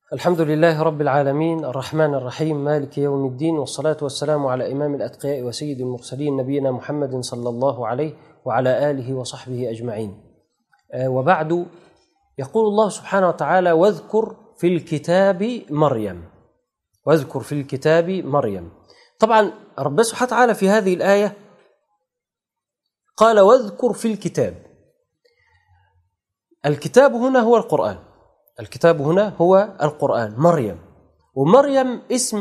الحمد لله رب العالمين الرحمن الرحيم مالك يوم الدين، والصلاة والسلام على إمام الأتقياء وسيد المرسلين نبينا محمد صلى الله عليه وعلى آله وصحبه أجمعين. وبعد، يقول الله سبحانه وتعالى: واذكر في الكتاب مريم. واذكر في الكتاب مريم. طبعا ربنا سبحانه وتعالى في هذه الآية قال: واذكر في الكتاب. الكتاب هنا هو القرآن. الكتاب هنا هو القرآن. مريم، ومريم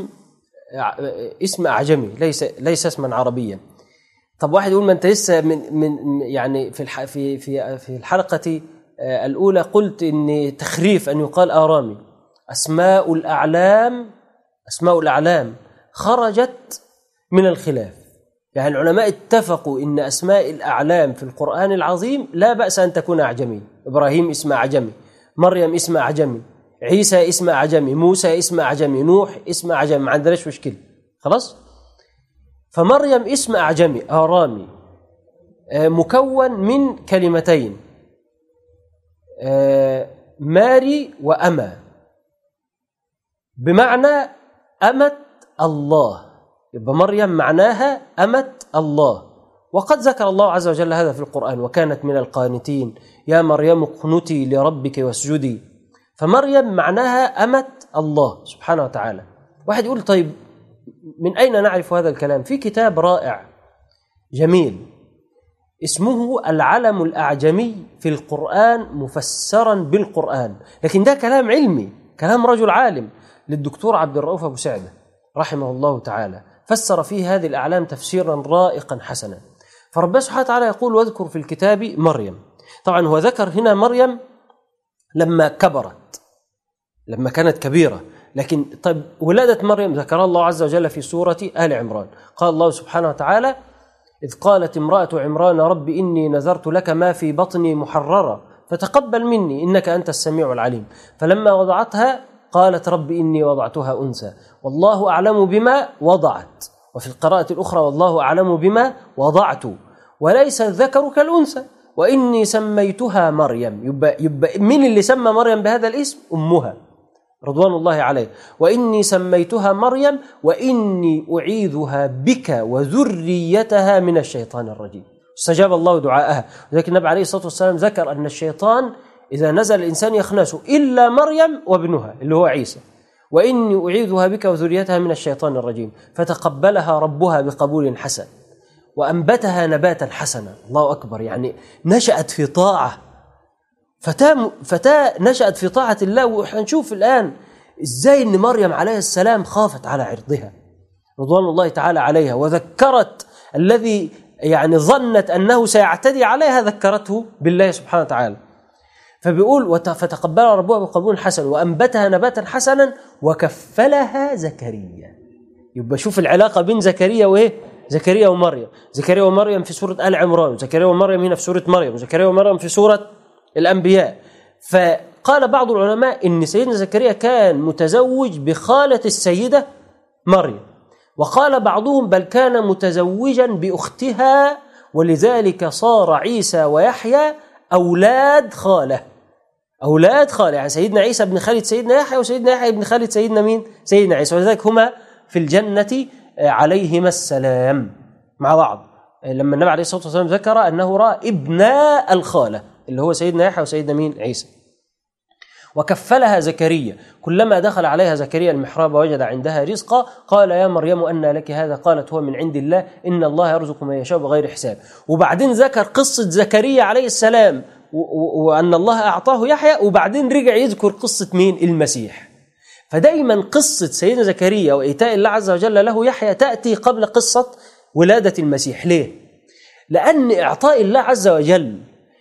اسم أعجمي، ليس اسما عربيا. طب واحد يقول: ما أنت لسه من يعني في الحلقة الأولى قلت إن تخريف أن يقال آرامي. أسماء الأعلام خرجت من الخلاف، يعني العلماء اتفقوا إن أسماء الأعلام في القرآن العظيم لا بأس أن تكون أعجمي. إبراهيم اسم أعجمي، مريم اسم أعجمي، عيسى اسم أعجمي، موسى اسم أعجمي، نوح اسم أعجمي، ما عندناش مشكلة، خلاص. فمريم اسم أعجمي آرامي مكون من كلمتين: ماري وأما، بمعنى أمة الله. يبقى مريم معناها أمة الله. وقد ذكر الله عز وجل هذا في القرآن: وكانت من القانتين يا مريم اقنتي لربك واسجدي. فمريم معناها أمة الله سبحانه وتعالى. واحد يقول: طيب من أين نعرف هذا الكلام؟ في كتاب رائع جميل اسمه العلم الأعجمي في القرآن مفسرا بالقرآن، لكن ده كلام علمي، كلام رجل عالم للدكتور عبد الرؤوف أبو سعدة رحمه الله تعالى، فسر فيه هذه الأعلام تفسيرا رائقا حسنا. فربنا سبحانه وتعالى يقول: واذكر في الكتاب مريم. طبعا هو ذكر هنا مريم لما كبرت، لما كانت كبيرة، لكن طيب ولادة مريم ذكر الله عز وجل في سورة آل عمران. قال الله سبحانه وتعالى: إذ قالت امرأة عمران رب إني نذرت لك ما في بطني محررا فتقبل مني إنك أنت السميع العليم. فلما وضعتها قالت رب إني وضعتها أنثى والله أعلم بما وضعت. وفي القراءة الأخرى: والله أعلم بما وضعت وليس الذكر كالأنثى وإني سميتها مريم. يبقى مين اللي سمى مريم بهذا الاسم؟ أمها رضوان الله عليه. وإني سميتها مريم وإني أعيذها بك وذريتها من الشيطان الرجيم. استجاب الله دعاءها. ولكن النبي عليه الصلاة والسلام ذكر أن الشيطان إذا نزل الإنسان يخنسه إلا مريم وابنها اللي هو عيسى. وإني أعيذها بك وذريتها من الشيطان الرجيم. فتقبلها ربها بقبول حسن وأنبتها نباتا حسنا. الله أكبر، يعني نشأت في طاعة، فتاة نشأت في طاعة الله. وحنشوف الآن إزاي أن مريم عليه السلام خافت على عرضها رضوان الله تعالى عليها، وذكرت الذي يعني ظنت أنه سيعتدي عليها، ذكرته بالله سبحانه وتعالى. فبيقول: فتقبلها ربها بقبول حسن وأنبتها نباتا حسنا وكفلها زكريا. يبقى شوف العلاقة بين زكريا وإيه؟ زكريا ومريم. زكريا ومريم في سورة آل عمران، زكريا ومريم هنا في سورة مريم، زكريا ومريم في سورة الأنبياء. فقال بعض العلماء إن سيدنا زكريا كان متزوج بخالة السيدة مريم، وقال بعضهم بل كان متزوجا بأختها، ولذلك صار عيسى ويحيى أولاد خالة. يعني سيدنا عيسى ابن خالة سيدنا يحيى، وسيدنا يحيى ابن خالة سيدنا مين؟ سيدنا عيسى. ولذلك هما في الجنة عليهما السلام مع بعض. لما النبي عليه الصلاة والسلام ذكر أنه رأى ابناء الخالة اللي هو سيدنا يحيى وسيدنا مين؟ عيسى. وكفلها زكريا. كلما دخل عليها زكريا المحراب وجد عندها رزقا قال يا مريم أنى لك هذا؟ قالت هو من عند الله إن الله يرزق من يشاء بغير حساب. وبعدين ذكر قصة زكريا عليه السلام وأن الله أعطاه يحيى، وبعدين رجع يذكر قصة مين؟ المسيح. فدائما قصة سيدنا زكريا وإيتاء الله عز وجل له يحيى تأتي قبل قصة ولادة المسيح. ليه؟ لأن إعطاء الله عز وجل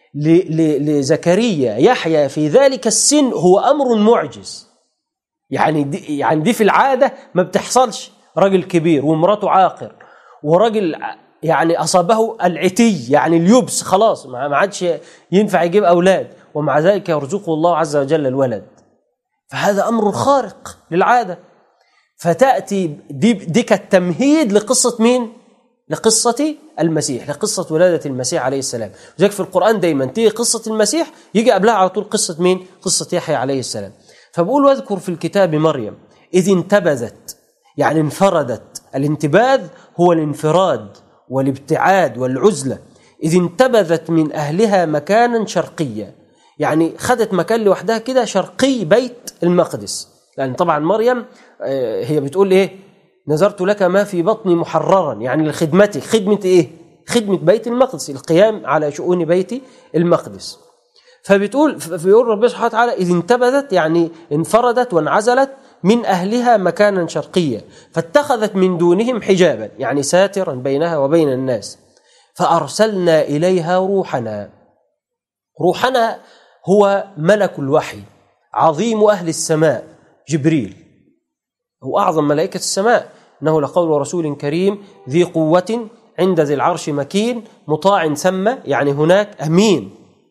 لزكريا يحيى في ذلك السن هو أمر معجز. يعني دي في العادة ما بتحصلش. رجل كبير ومراته عاقر، ورجل يعني أصابه العتي يعني اليبس، خلاص ما عادش ينفع يجيب أولاد، ومع ذلك يرزقه الله عز وجل الولد. فهذا أمر خارق للعادة. فتأتي دي كالتمهيد لقصة مين؟ لقصة المسيح، لقصة ولادة المسيح عليه السلام. وذلك في القرآن دايما تيجي قصة المسيح يجي قبلها على طول قصة مين؟ قصة يحيى عليه السلام. فبقول واذكر في الكتاب مريم إذ انتبذت، يعني انفردت. الانتباذ هو الانفراد والابتعاد والعزلة. إذ انتبذت من أهلها مكانا شرقيا، يعني خدت مكان لوحدها كده شرقي بيت المقدس. لأن طبعا مريم هي بتقول إيه؟ نذرت لك ما في بطني محررا، يعني لخدمتك. خدمة إيه؟ خدمة بيت المقدس، القيام على شؤون بيت المقدس. فبيقول ربنا سبحانه وتعالى إذ انتبذت، يعني انفردت وانعزلت من أهلها مكانا شرقيا، فاتخذت من دونهم حجابا، يعني ساترا بينها وبين الناس. فأرسلنا إليها روحنا. روحنا هو ملك الوحي، عظيم أهل السماء، جبريل، هو أعظم ملائكة السماء. إنه لقول رسول كريم ذي قوة عند ذي العرش مكين مطاع ثم، يعني هناك أمين.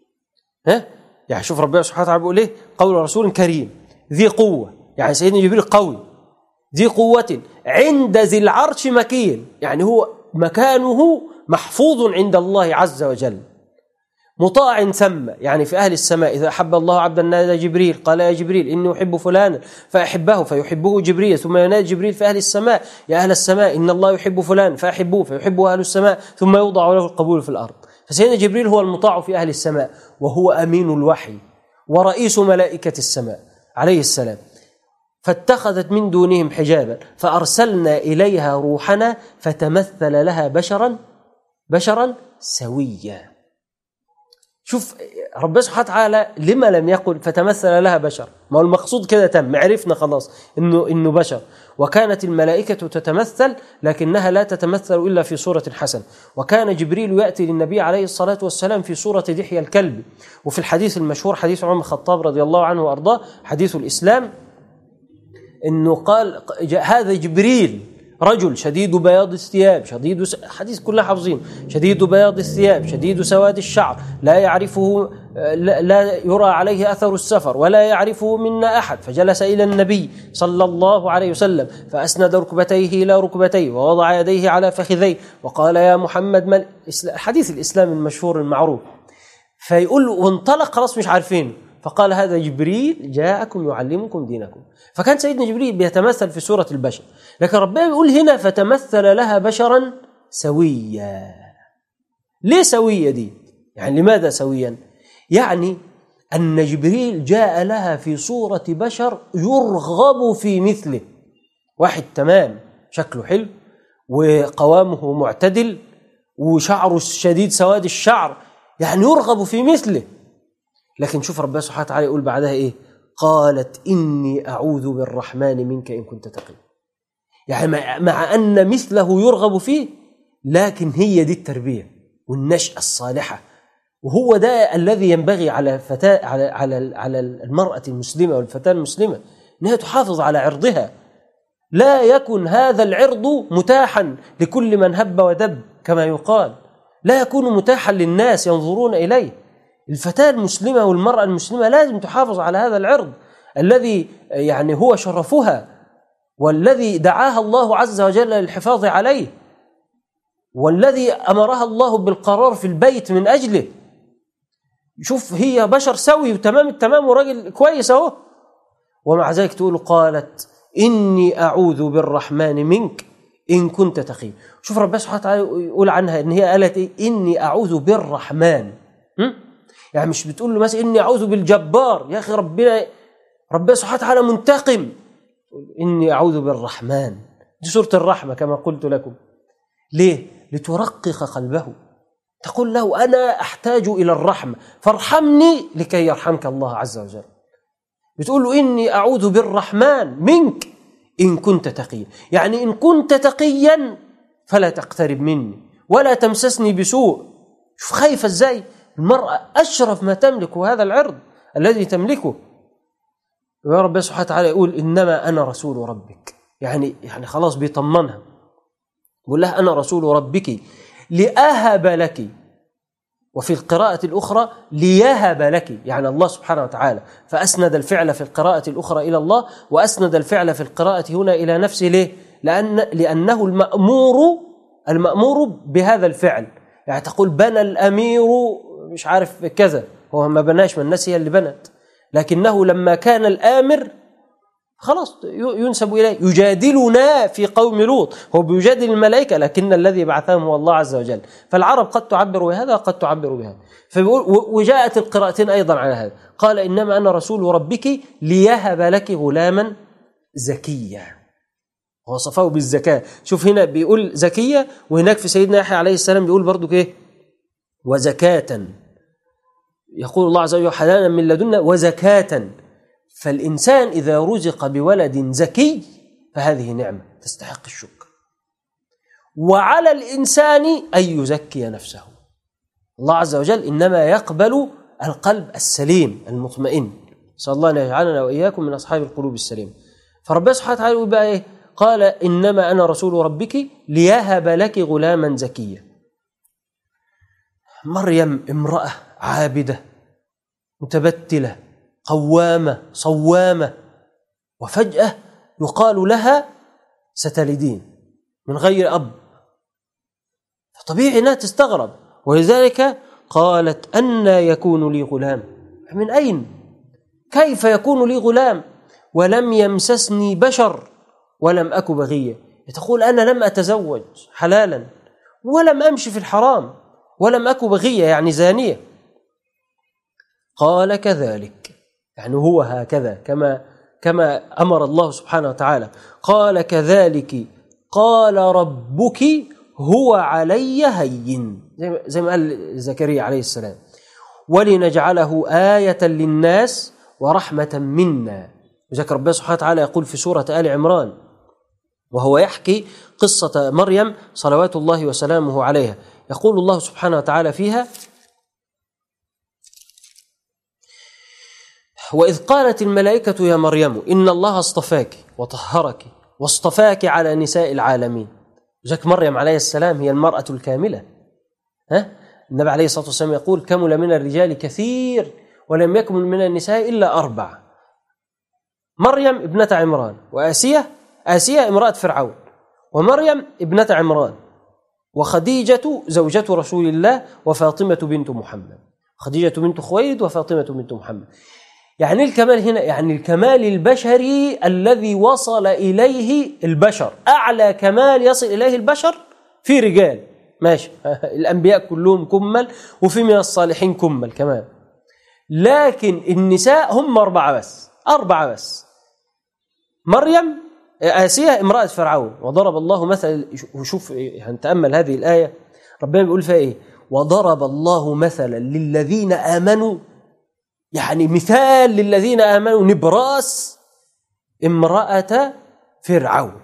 يعني شوف ربنا سبحانه وتعالى بيقول إيه؟ قول رسول كريم ذي قوة، يعني سيدنا جبريل قوي. ذي قوة عند ذي العرش مكين، يعني هو مكانه محفوظ عند الله عز وجل. مطاع ثم، يعني في أهل السماء إذا أحب الله عبدا نادى جبريل قال يا جبريل إني أحب فلانا فأحبه فيحبه جبريل، ثم ينادي جبريل في أهل السماء يا أهل السماء إن الله يحب فلان فأحبوه فيحبه أهل السماء، ثم يوضع له القبول في الأرض. فسيدنا جبريل هو المطاع في أهل السماء، وهو أمين الوحي ورئيس ملائكة السماء عليه السلام. فاتخذت من دونهم حجابا فأرسلنا إليها روحنا فتمثل لها بشرا سويا. شوف ربنا سبحانه وتعالى لما لم يقل فتمثل لها بشر؟ ما هو المقصود كده تم، عرفنا خلاص إنه بشر. وكانت الملائكة تتمثل لكنها لا تتمثل إلا في صورة حسنة. وكان جبريل يأتي للنبي عليه الصلاة والسلام في صورة دحية الكلب. وفي الحديث المشهور حديث عمر بن الخطاب رضي الله عنه وأرضاه، حديث الإسلام، إنه قال هذا جبريل رجل شديد بياض الثياب، حديث كلها حافظين، شديد بياض الثياب شديد سواد الشعر، لا يعرفه، لا يرى عليه أثر السفر ولا يعرفه منا أحد. فجلس إلى النبي صلى الله عليه وسلم فأسند ركبتيه إلى ركبتيه ووضع يديه على فخذيه وقال يا محمد حديث الإسلام المشهور المعروف. فيقول وانطلق خلاص مش عارفين، فقال هذا جبريل جاءكم يعلمكم دينكم. فكان سيدنا جبريل بيتمثل في سورة البشر، لكن ربنا بيقول هنا فتمثل لها بشرا سويا. ليه سوية دي؟ يعني لماذا سويا؟ يعني أن جبريل جاء لها في صورة بشر يرغب في مثله، واحد تمام شكله حلو وقوامه معتدل وشعره شديد سواد الشعر، يعني يرغب في مثله. لكن شوف ربنا سبحانه وتعالى يقول بعدها إيه؟ قالت إني أعوذ بالرحمن منك إن كنت تقي. يعني مع أن مثله يرغب فيه، لكن هي دي التربية والنشأة الصالحة، وهو ده الذي ينبغي على على المرأة المسلمة والفتاة المسلمة، أنها تحافظ على عرضها. لا يكن هذا العرض متاحا لكل من هب ودب كما يقال، لا يكون متاحا للناس ينظرون إليه. الفتاة المسلمة والمرأة المسلمة لازم تحافظ على هذا العرض الذي يعني هو شرفها، والذي دعاها الله عز وجل للحفاظ عليه، والذي أمرها الله بالقرار في البيت من أجله. شوف هي بشر سوي وتمام التمام وراجل كويس اهو، ومع ذلك تقول قالت إني أعوذ بالرحمن منك إن كنت تقي. شوف ربنا سبحانه وتعالى يقول عنها إن هي قالت إيه؟ إني أعوذ بالرحمن. يعني مش بتقول له مثلا إني أعوذ بالجبار، يا أخي ربنا سبحانه وتعالى منتقم. إني أعوذ بالرحمن، دي سورة الرحمة كما قلت لكم. ليه؟ لترقق قلبه، تقول له أنا أحتاج إلى الرحمة فارحمني لكي يرحمك الله عز وجل. بتقول له إني أعوذ بالرحمن منك إن كنت تقيا، يعني إن كنت تقيا فلا تقترب مني ولا تمسسني بسوء. شوف خايفة إزاي المرأة، أشرف ما تملك هذا العرض الذي تملكه. يا رب سبحانه وتعالى يقول إنما أنا رسول ربك، يعني خلاص بيطمنها، يقول لها أنا رسول ربك لأهب لك، وفي القراءة الأخرى ليهب لك، يعني الله سبحانه وتعالى. فأسند الفعل في القراءة الأخرى إلى الله، وأسند الفعل في القراءة هنا إلى نفسه. ليه؟ لأنه المأمور بهذا الفعل. يعني تقول بنى الأمير مش عارف كذا، هو ما بناش، من الناس هي اللي بنت، لكنه لما كان الآمر خلاص ينسب إليه. يجادلنا في قوم لوط، هو بيجادل الملائكة لكن الذي بعثهم هو الله عز وجل. فالعرب قد تعبر بهذا وقد تعبر بهذا. وجاءت القراءتين أيضا على هذا، قال إنما أنا رسول ربك ليهب لك غلاما زكيا، وصفه بالزكاة. شوف هنا بيقول زكية، وهناك في سيدنا يحيى عليه السلام بيقول برضو إيه؟ وزكاة. يقول الله عز وجل حنانا من لدنا وزكاة. فالإنسان إذا رزق بولد زكي فهذه نعمة تستحق الشكر. وعلى الإنسان أن يزكي نفسه. الله عز وجل إنما يقبل القلب السليم المطمئن. نسأل الله أن يجعلنا وإياكم من أصحاب القلوب السليمة. فربنا سبحانه وتعالى يقول بقى إيه؟ قال إنما أنا رسول ربك ليهب لك غلاما زكيا. مريم امرأة عابدة متبتلة قوامة صوامة، وفجأة يقال لها ستلدين من غير أب، فطبيعي أنها تستغرب. ولذلك قالت أن يكون لي غلام؟ من أين؟ كيف يكون لي غلام ولم يمسسني بشر ولم أك بغية؟ تقول أنا لم أتزوج حلالا ولم أمشي في الحرام ولم أك بغية، يعني زانية. قال كذلك، يعني هو هكذا كما أمر الله سبحانه وتعالى. قال كذلك قال ربك هو علي هين، زي ما قال زكريا عليه السلام، ولنجعله آية للناس ورحمة منا. وذكر ربنا سبحانه وتعالى يقول في سورة آل عمران وهو يحكي قصة مريم صلوات الله وسلامه عليها، يقول الله سبحانه وتعالى فيها: وإذ قالت الملائكة يا مريم إن الله اصطفاك وطهرك واصطفاك على نساء العالمين. وذلك مريم عليه السلام هي المرأة الكاملة. النبي عليه الصلاة والسلام يقول: كمل من الرجال كثير ولم يكمل من النساء إلا 4: مريم ابنة عمران، وآسية امرأة فرعون، ومريم ابنة عمران، وخديجة زوجة رسول الله، وفاطمة بنت محمد. خديجة بنت خويلد وفاطمة بنت محمد. يعني الكمال هنا يعني الكمال البشري الذي وصل إليه البشر، أعلى كمال يصل إليه البشر في رجال ماشي، الأنبياء كلهم كمل وفي من الصالحين كمل كمان، لكن النساء هم 4 بس. مريم، آسية امرأة فرعون، وضرب الله مثل. وشوف هنتأمل هذه الآية ربنا بيقول فيها إيه: وضرب الله مثلا للذين آمنوا، يعني مثال للذين آمنوا نبراس امرأة فرعون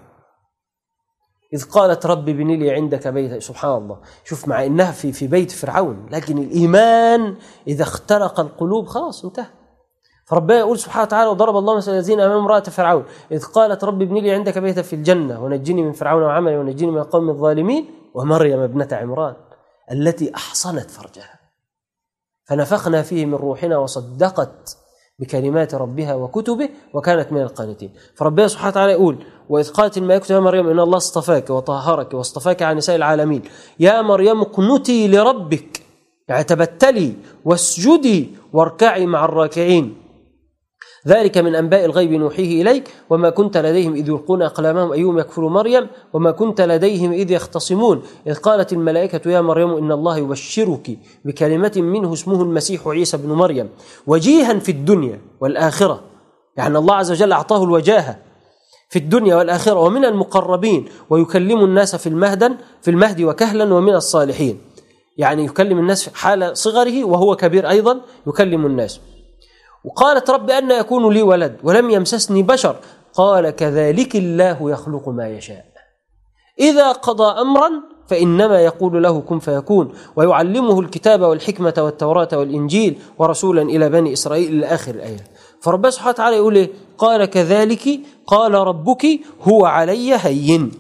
إذ قالت رب ابن لي عندك بيتا. سبحان الله، شوف مع إنها في بيت فرعون، لكن الإيمان إذا اخترق القلوب خلاص انتهى. فربنا يقول سبحانه وتعالى: وضرب الله مثل الذين آمنوا امرأة فرعون إذ قالت رب ابن لي عندك بيتا في الجنة ونجني من فرعون وعمله ونجني من القوم الظالمين، ومريم ابنة عمران التي أحصنت فرجها فنفخنا فيه من روحنا وصدقت بكلمات ربها وكتبه وكانت من القانتين. فربنا سبحانه وتعالى يقول: وإذ قالت الملائكة يا مريم إن الله اصطفاك وطهرك واصطفاك على نساء العالمين يا مريم اقنتي لربك، يعني تبتلي واسجدي واركعي مع الراكعين، ذلك من أنباء الغيب نوحيه إليك وما كنت لديهم إذ يلقون أقلامهم أيهم يكفر مريم وما كنت لديهم إذ يختصمون إذ قالت الملائكة يا مريم إن الله يبشرك بكلمة منه اسمه المسيح عيسى بن مريم وجيها في الدنيا والآخرة، يعني الله عز وجل أعطاه الوجاهة في الدنيا والآخرة، ومن المقربين ويكلم الناس في المهد وكهلا ومن الصالحين، يعني يكلم الناس في حال صغره وهو كبير أيضا يكلم الناس. وقالت رب أن يكون لي ولد ولم يمسسني بشر، قال كذلك الله يخلق ما يشاء إذا قضى أمرا فإنما يقول له كن فيكون ويعلمه الكتاب والحكمة والتوراة والإنجيل ورسولا إلى بني إسرائيل إلى آخر الآية. فربنا سبحانه وتعالى يقول إيه؟ قال كذلك قال ربك هو علي هين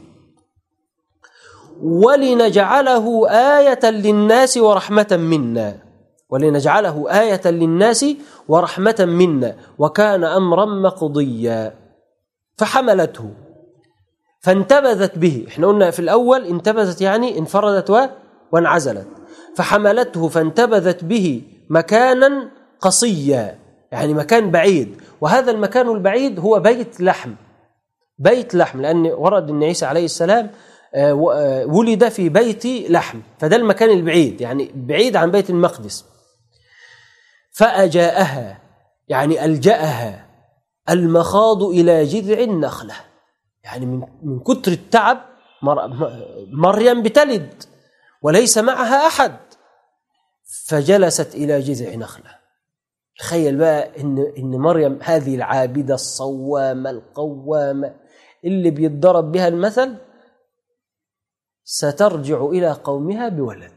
ولنجعله آية للناس ورحمة منا، ولنجعله آية للناس ورحمة منا وكان أمرا مقضيا. فحملته فانتبذت به، احنا قلنا في الأول انتبذت يعني انفردت وانعزلت، فحملته فانتبذت به مكانا قصيا، يعني مكان بعيد، وهذا المكان البعيد هو بيت لحم. بيت لحم، لأن ورد أن عيسى عليه السلام ولد في بيت لحم، فده المكان البعيد، يعني بعيد عن بيت المقدس. فأجاءها يعني ألجأها المخاض إلى جذع النخلة، يعني من كتر التعب مريم بتلد وليس معها أحد، فجلست إلى جذع نخلة. تخيل بقى إن مريم هذه العابدة الصوامة القوامة اللي بيتضرب بها المثل سترجع إلى قومها بولد.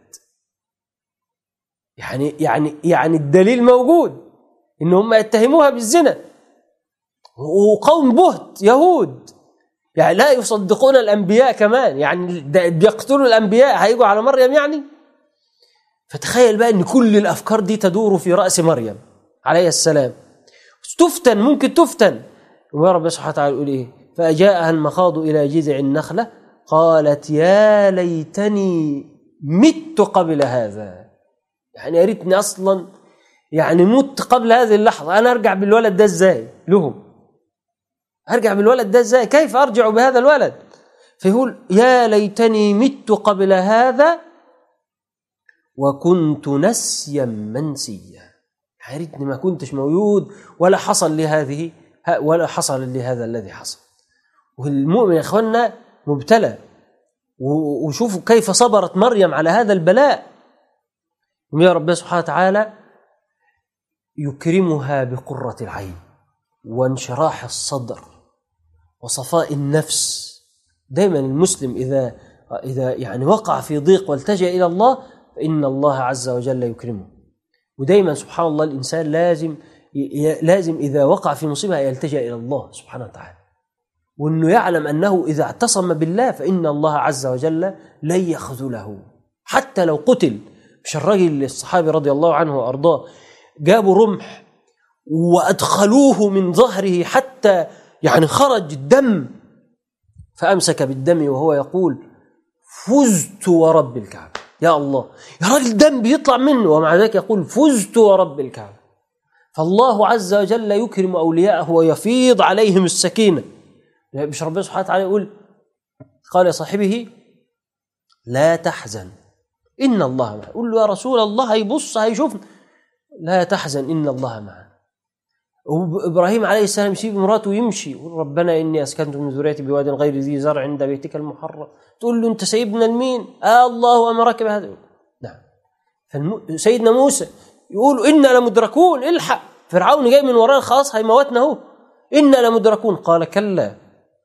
يعني الدليل موجود إن هم يتهموها بالزنا، وقوم بهت يهود يعني لا يصدقون الأنبياء كمان، يعني بيقتلوا الأنبياء هيجوا على مريم يعني. فتخيل بقى إن كل الأفكار دي تدور في رأس مريم عليه السلام، تفتن، ممكن تفتن. ورب سبحانه وتعالى يقول إيه؟ فأجاءها المخاض إلى جذع النخلة قالت يا ليتني مت قبل هذا، يعني يا ريتني أصلا يعني مت قبل هذه اللحظة. أنا أرجع بالولد ده إزاي لهم؟ أرجع بالولد ده إزاي؟ كيف أرجع بهذا الولد؟ فيقول يا ليتني مت قبل هذا وكنت نسيا منسيا، يا ريتني ما كنتش موجود ولا حصل لي هذا الذي حصل. والمؤمن يا إخواننا مبتلى، وشوفوا كيف صبرت مريم على هذا البلاء. يا رب سبحانه وتعالى يكرمها بقرة العين وانشراح الصدر وصفاء النفس. دائما المسلم إذا يعني وقع في ضيق والتجأ إلى الله فإن الله عز وجل يكرمه. ودائما سبحان الله الإنسان لازم إذا وقع في مصيبة يلتجأ إلى الله سبحانه وتعالى، وأنه يعلم أنه إذا اعتصم بالله فإن الله عز وجل لن يخذله حتى لو قتل. مش الرجل الصحابي رضي الله عنه وأرضاه جابوا رمح وأدخلوه من ظهره حتى يعني خرج الدم، فأمسك بالدم وهو يقول فزت ورب الكعبة. يا الله، يا راجل الدم بيطلع منه ومع ذلك يقول فزت ورب الكعبة. فالله عز وجل يكرم أولياءه ويفيض عليهم السكينة. مش ربنا سبحانه وتعالى يقول قال لصاحبه لا تحزن إن الله معنا، قل له يا رسول الله هيبص هيشوفنا، لا تحزن إن الله معنا. وإبراهيم عليه السلام يسيب مراته ويمشي يقول ربنا إني أسكنت من ذريتي بواد غير ذي زرع عند بيتك المحرم، تقول له أنت سيبنا لمين؟ الله أمرك بهذا. نعم. سيدنا موسى يقول إنا لمدركون، الحق فرعون جاي من ورانا خلاص هيموتنا هو، إنا لمدركون. قال كلا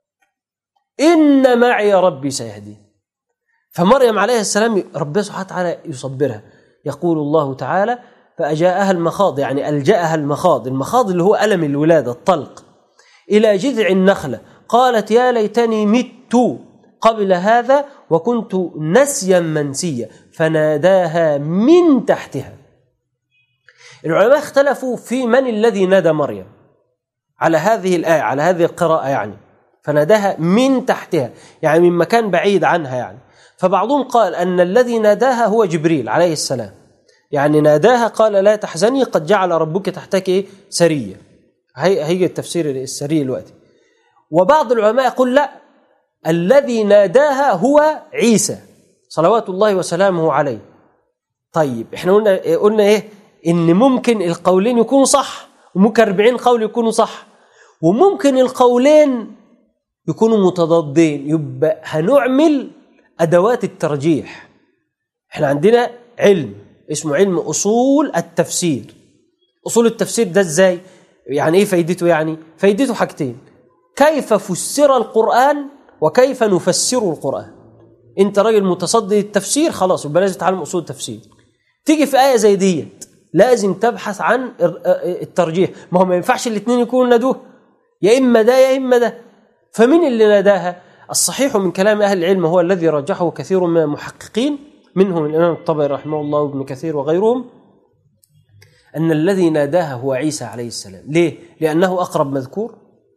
إن معي ربي سيهدين. فمريم عليه السلام ربنا سبحانه وتعالى يصبرها. يقول الله تعالى فأجاءها المخاض، يعني ألجأها المخاض اللي هو ألم الولادة الطلق، إلى جذع النخلة قالت يا ليتني مت قبل هذا وكنت نسيا منسيا فناداها من تحتها. العلماء اختلفوا في من الذي نادى مريم على هذه الآية، على هذه القراءة، يعني فناداها من تحتها يعني من مكان بعيد عنها يعني. فبعضهم قال أن الذي ناداها هو جبريل عليه السلام، يعني ناداها قال لا تحزني قد جعل ربك تحتك سرية. هي التفسير السري الوقت. وبعض العلماء يقول لا، الذي ناداها هو عيسى صلوات الله وسلامه عليه. طيب احنا قلنا ايه؟ ان ممكن القولين يكونوا صح، وممكن 40 قول يكونوا صح، وممكن القولين يكونوا متضادين. يبقى هنعمل أدوات الترجيح. احنا عندنا علم اسمه علم أصول التفسير. أصول التفسير ده ازاي؟ يعني ايه فايدته؟ يعني فايدته حاجتين: كيف فسر القرآن وكيف نفسر القرآن. انت راجل متصدي التفسير خلاص يبقى لازم تتعلم أصول التفسير. تيجي في آية زي ديت لازم تبحث عن الترجيح، ما هو ما ينفعش الاثنين يكونوا نادوه، يا إما ده يا إما ده. فمن اللي ناداها؟ الصحيح من كلام أهل العلم هو الذي رجحه كثير من المحققين منهم الإمام الطبري رحمه الله وابن كثير وغيرهم، أن الذي ناداها هو عيسى عليه السلام. ليه؟ لأنه أقرب مذكور،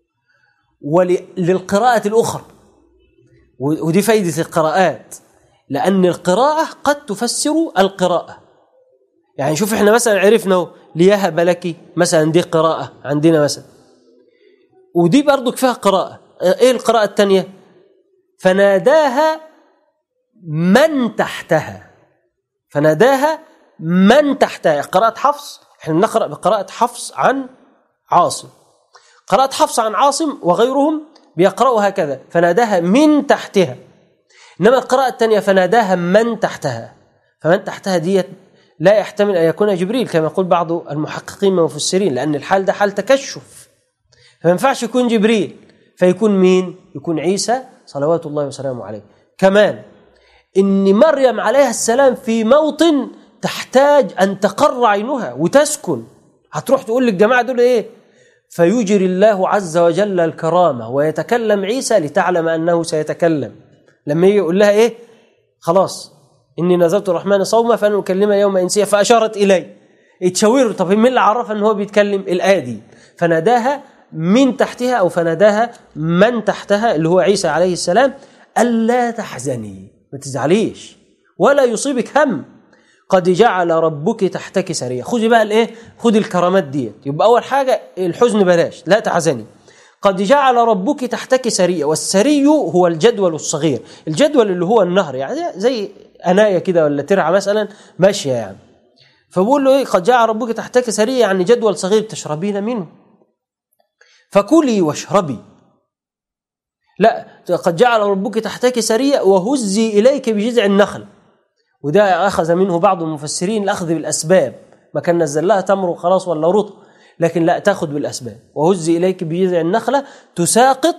وللقراءة الأخرى، ودي فايدة القراءات، لأن القراءة قد تفسر القراءة. يعني شوف احنا مثلا عرفنا ليهب لك مثلا، دي قراءة عندنا مثلا، ودي برضو فيها قراءة. ايه القراءة الثانية؟ فناداها من تحتها، فناداها من تحتها. قراءة حفص، احنا بنقرأ بقراءة حفص عن عاصم، قراءة حفص عن عاصم وغيرهم بيقرأوا هكذا، فناداها من تحتها. إنما القراءة الثانية فناداها من تحتها، فمن تحتها دي لا يحتمل أن يكون جبريل كما يقول بعض المحققين والمفسرين، لأن الحال ده حال تكشف، فما ينفعش يكون جبريل، فيكون مين؟ يكون عيسى صلوات الله وسلامه عليه. كمان إن مريم عليها السلام في موطن تحتاج أن تقر عينها وتسكن، هتروح تقول للجماعة دول إيه؟ فيجري الله عز وجل الكرامة ويتكلم عيسى لتعلم أنه سيتكلم. لما يجي يقول لها إيه؟ خلاص إني نذرت الرحمن صوما فلن أكلم اليوم إنسيا، فأشارت إليه، يتشاور. طب مين اللي عرف أنه هو بيتكلم؟ الآية دي. فناداها من تحتها أو فناداها من تحتها اللي هو عيسى عليه السلام، ألا تحزني، ما تزعليش ولا يصيبك هم، قد جعل ربك تحتك سريا. خذي بقى الايه، خذي الكرامات ديت. يبقى اول حاجه الحزن بلاش، لا تحزني. قد جعل ربك تحتك سريا، والسري هو الجدول الصغير، الجدول اللي هو النهر، يعني زي انايه كده ولا ترعه مثلا ماشيه يعني. فبقول له ايه؟ قد جعل ربك تحتك سريا، يعني جدول صغير تشربين منه. فكلي واشربي، لا، قد جعل ربك تحتك سريا وهزي اليك بجذع النخل. وده أخذ منه بعض المفسرين الأخذ بالأسباب، ما كان نزل لها تمر وخلاص ولا رطب، لكن لا، تأخذ بالأسباب. وهزي إليك بجذع النخلة تساقط،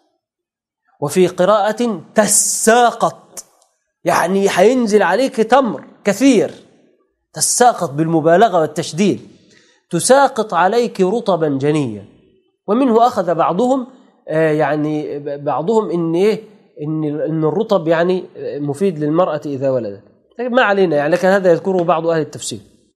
وفي قراءة تساقط، يعني هينزل عليك تمر كثير، تساقط بالمبالغة والتشديد، تساقط عليك رطبا جنيا. ومنه أخذ بعضهم يعني بعضهم إن إيه، إن الرطب يعني مفيد للمرأة إذا ولدت، ما علينا يعني، لكن هذا يذكره بعض أهل التفسير.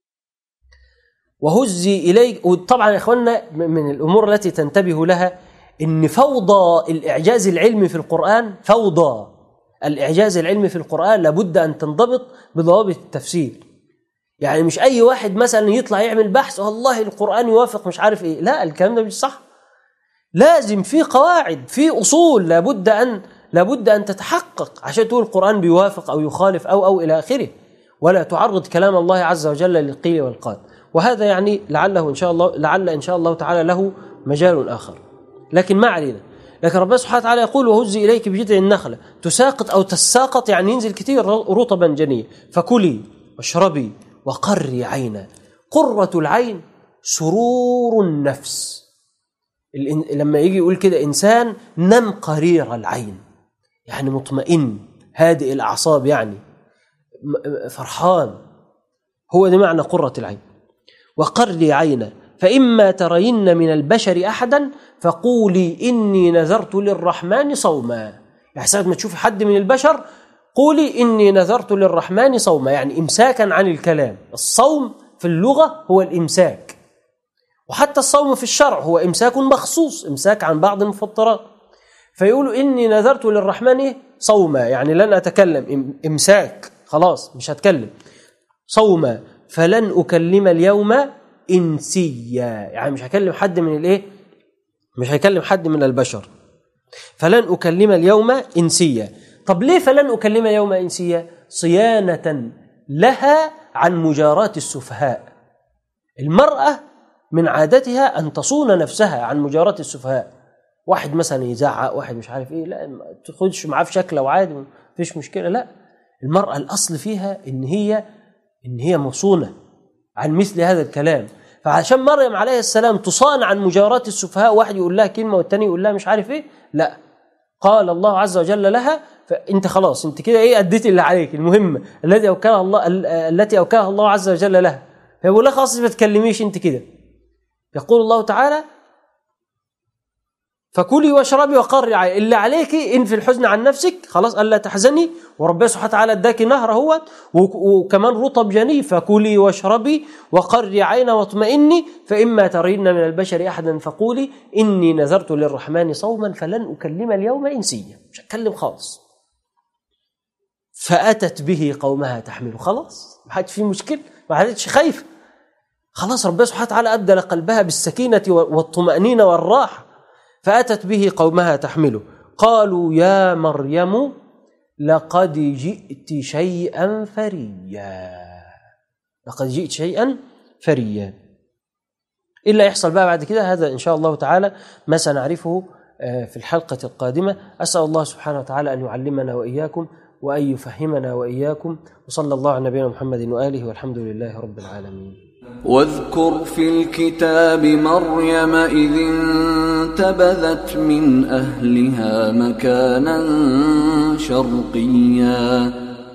وهزي إليك. وطبعا يا إخواننا من الأمور التي تنتبه لها إن فوضى الإعجاز العلمي في القرآن، فوضى الإعجاز العلمي في القرآن لابد أن تنضبط بضوابط التفسير. يعني مش أي واحد مثلا يطلع يعمل بحث والله القرآن يوافق مش عارف إيه، لا، الكلام ده مش صح. لازم في قواعد، في أصول لابد أن تتحقق عشان تقول القرآن بيوافق أو يخالف أو إلى آخره، ولا تعرض كلام الله عز وجل للقيل والقال. وهذا يعني لعل إن شاء الله تعالى له مجال آخر، لكن ما علينا. لكن ربنا سبحانه وتعالى يقول وهزي إليك بجذع النخلة تساقط أو تساقط، يعني ينزل كثير رطبا جنيا. فكلي واشربي وقري عينا. قرة العين سرور النفس. لما يجي يقول كده إنسان نم قرير العين، يعني مطمئن هادئ الأعصاب، يعني فرحان، هو ده معنى قرة العين. وقري عينا فإما ترين من البشر أحدا فقولي إني نذرت للرحمن صوما. يعني ساعة ما تشوفي حد من البشر قولي إني نذرت للرحمن صوما، يعني إمساكا عن الكلام. الصوم في اللغة هو الإمساك، وحتى الصوم في الشرع هو إمساك مخصوص، إمساك عن بعض المفطرات. فيقولوا إني نذرت للرحمن صوما، يعني لن أتكلم، إمساك، خلاص مش هتكلم. صوما فلن أكلم اليوم إنسيا، يعني مش هكلم حد من الإيه، مش هكلم حد من البشر. فلن أكلم اليوم إنسيا. طب ليه فلن أكلم اليوم إنسيا؟ صيانة لها عن مجاراة السفهاء. المرأة من عادتها أن تصون نفسها عن مجاراة السفهاء. واحد مثلا يزعق، واحد مش عارف إيه، لا، ما تاخدش معاه في شكله وعادي، ما فيش مشكلة. لا، المرأة الأصل فيها إن هي مصونة عن مثل هذا الكلام. فعشان مريم عليه السلام تصان عن مجاراة السفهاء، واحد يقول لها كلمة والتاني يقول لها مش عارف إيه، لا، قال الله عز وجل لها فأنت خلاص، أنت كده إيه، أديت اللي عليك، المهمة التي أوكلها الله عز وجل لها. فيقول لها خلاص ما تكلميش أنت كده. يقول الله تعالى فكلي واشربي وقري عينك، اللي عليك إن في الحزن عن نفسك خلاص ألا تحزني، وربنا سبحانه وتعالى اداكي نهر هو وكمان رطب جني. فكلي واشربي وقري عينا واطمئني فإما ترين من البشر أحدا فقولي إني نذرت للرحمن صوما فلن أكلم اليوم إنسيا، مش هتكلم خالص. فأتت به قومها تحمله، خلاص ما حدش فيه مشكلة، ما عادتش خايفة، خلاص ربنا سبحانه وتعالى أبدل قلبها بالسكينة والطمأنينة والراحة، فأتت به قومها تحمله. قالوا يا مريم لقد جئت شيئا فريا، لقد جئت شيئا فريا. إلا يحصل بقى بعد كده، هذا إن شاء الله تعالى ما سنعرفه في الحلقة القادمة. أسأل الله سبحانه وتعالى أن يعلمنا وإياكم وأن يفهمنا وإياكم، وصلى الله على نبينا محمد وآله، والحمد لله رب العالمين. واذكر في الكتاب مريم إذ انتبذت من أهلها مكانا شرقيا.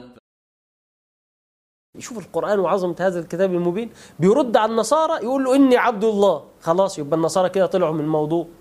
يشوف القرآن وعظمة هذا الكتاب المبين، بيرد على النصارى يقول له إني عبد الله، خلاص يبقى النصارى كده طلعوا من الموضوع.